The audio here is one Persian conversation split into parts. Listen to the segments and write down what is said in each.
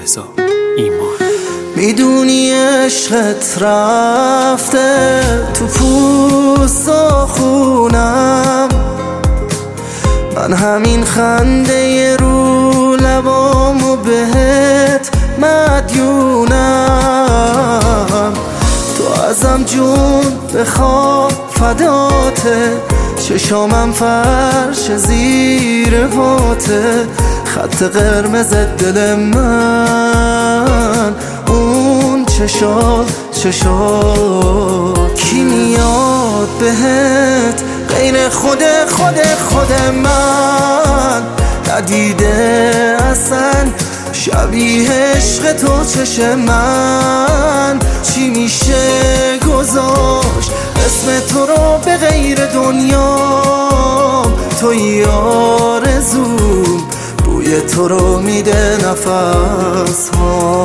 رضا ایمان. میدونی عشقت رفته تو پوست و خونم، من همین خنده رو لبامو بهت مدیونم. تو ازم جون بخواه فداته، چشامم فرش زیر پاته، خط قرمز دل من اون چشات. کی میاد بهت غیر خود من، ندیده اصلا شبیه عشق تو چش من. چی میشه گذاشت اسم تو رو به غیر دنیام، توی آرزوم بوی تو رو میده نفس ها.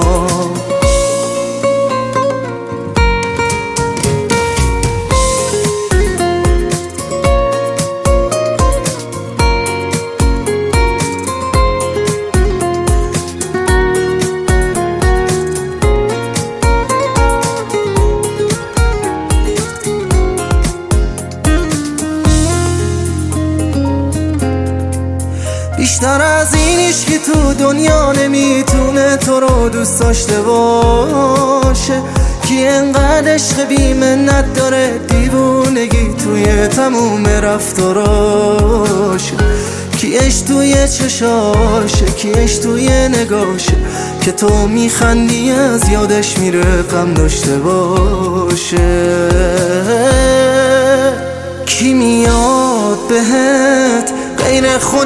بیشتر از این هیچکی تو دنیا نمیتونه تو رو دوست داشته باشه. کی انقدر عشق بی منت داره، دیوونگی توی تموم رفتاراشه. کیش توی چشاشه، کیش توی نگاشه، که تو میخندی از یادش میره غم داشته باشه. کی میاد بهت غیر خود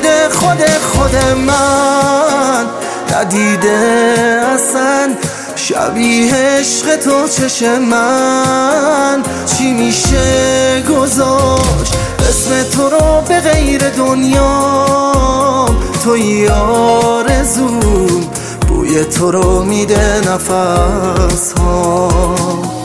من، ندیده اصلا شبیه عشق تو چش من. چی میشه گذاشت اسم تو رو به غیر دنیام، توی آرزوم بوی تو رو میده نفس ها.